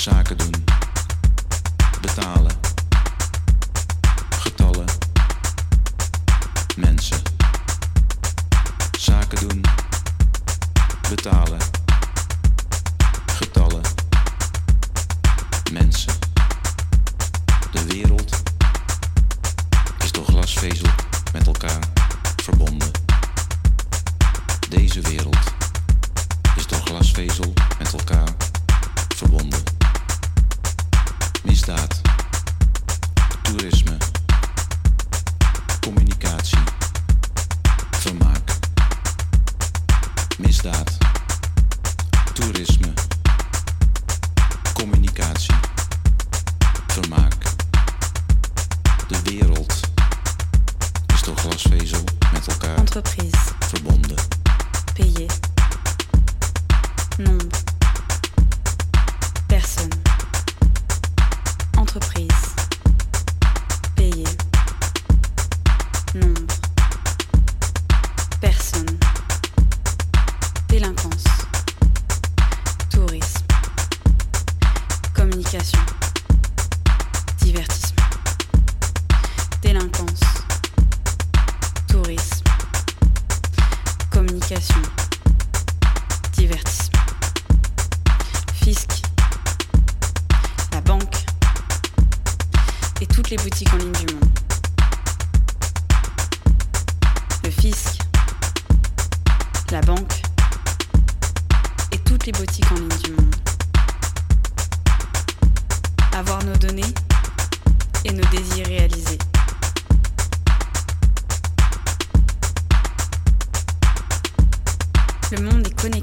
Zaken doen. Betalen. Getallen. Mensen. Zaken doen. Betalen. Getallen. Mensen. De wereld is door glasvezel met elkaar verbonden. Deze wereld is door glasvezel met elkaar verbonden. Misdaad, toerisme, communicatie, vermaak. Misdaad, toerisme, communicatie, vermaak. De wereld is door glasvezel met elkaar Entreprise. verbonden. Payer. Nombre. Personne. Entreprise. Payer. Nombre. Personne. Délinquance. Tourisme. Communication. Divertissement. Délinquance. Tourisme. Communication. Divertissement. Fisc. La banque. Et toutes les boutiques en ligne du monde. Le fisc. La banque. Et toutes les boutiques en ligne du monde. Avoir nos données et nos désirs réalisés. Le monde est connecté.